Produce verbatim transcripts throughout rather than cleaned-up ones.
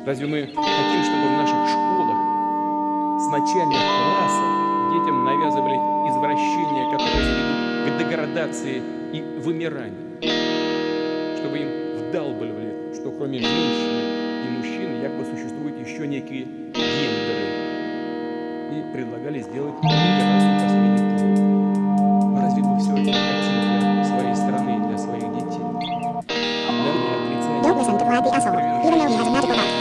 Разве мы хотим, чтобы в наших школах с начальных классов детям навязывали извращения, которые ведут к деградации и вымиранию? Чтобы им вдалбливали, что кроме женщины и мужчины якобы существуют еще некие гендеры. И предлагали сделать операцию последних пор. Разве мы все это хотим для своей страны и для своих детей? Don't listen to Vlad the asshole, even though he has a magical mouth.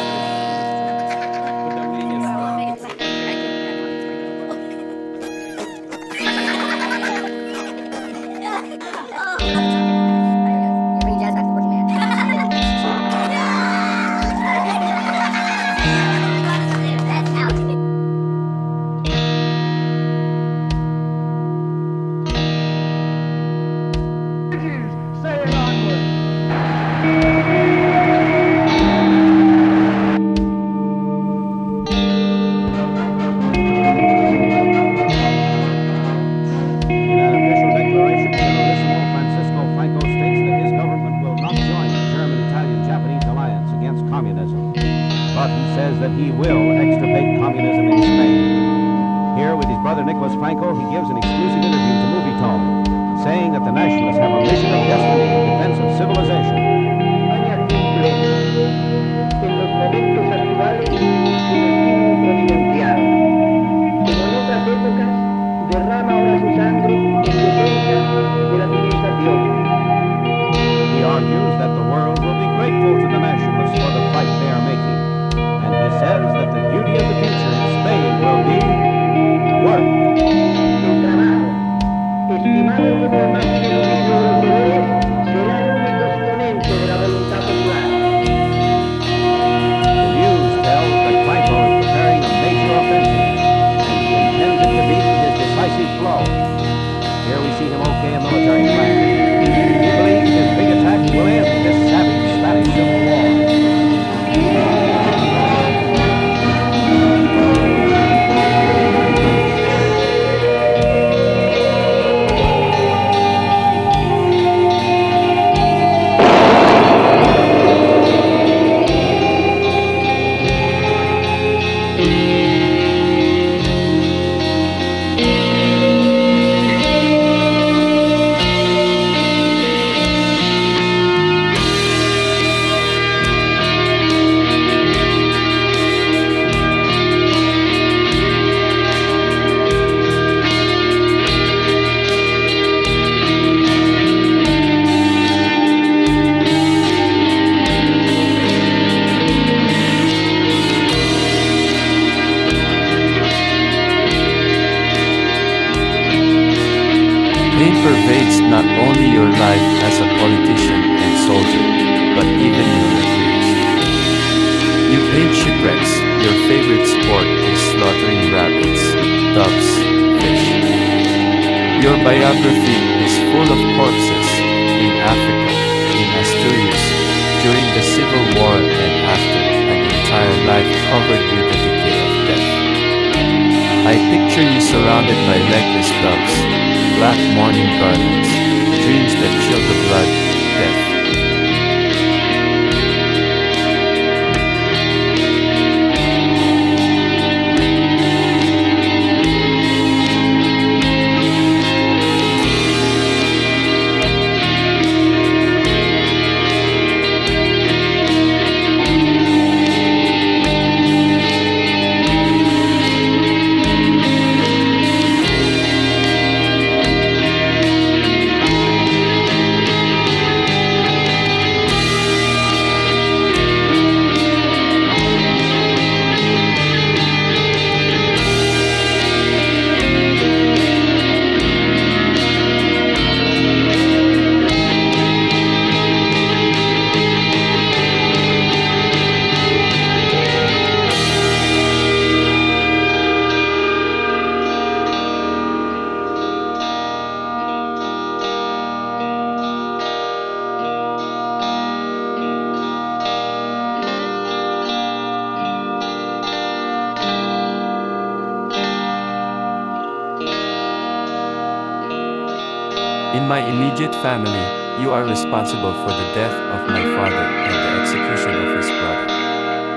In my immediate family, you are responsible for the death of my father and the execution of his brother. The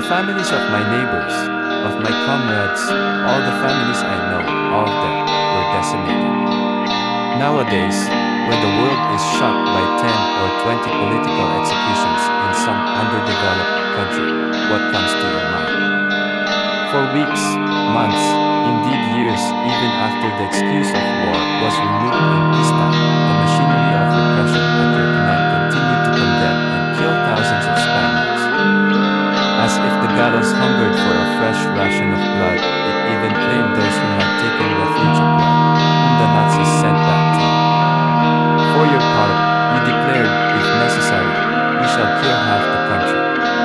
The families of my neighbors, of my comrades, all the families I know, all of them were decimated. Nowadays, when the world is shocked by ten or twenty political executions in some underdeveloped country, what comes to your mind? For weeks, months, indeed years, even after the excuse of war was removed in peacetime, the machinery of repression at your command continued to condemn and kill thousands of Spaniards. As if the gallows hungered for a fresh ration of blood, it even claimed those who had taken refuge abroad, whom the Nazis sent back to. For your part, you declared, if necessary, we shall kill half the country.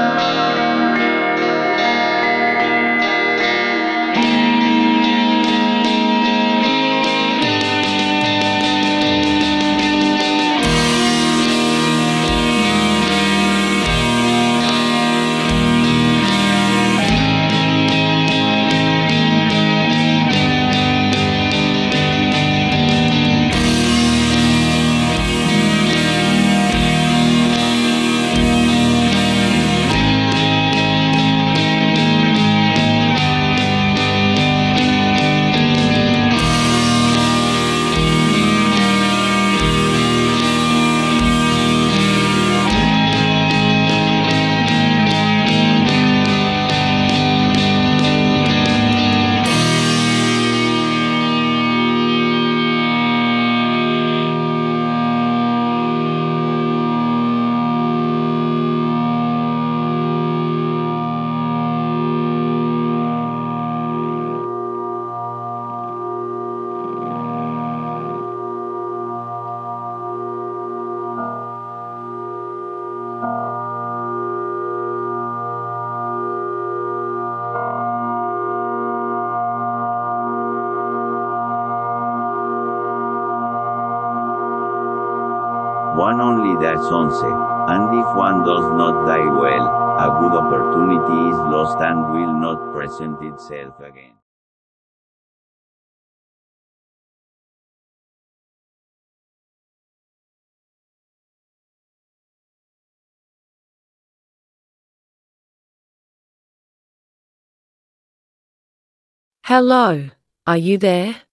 One only dies once, and if one does not die well, a good opportunity is lost and will not present itself again. Hello, are you there?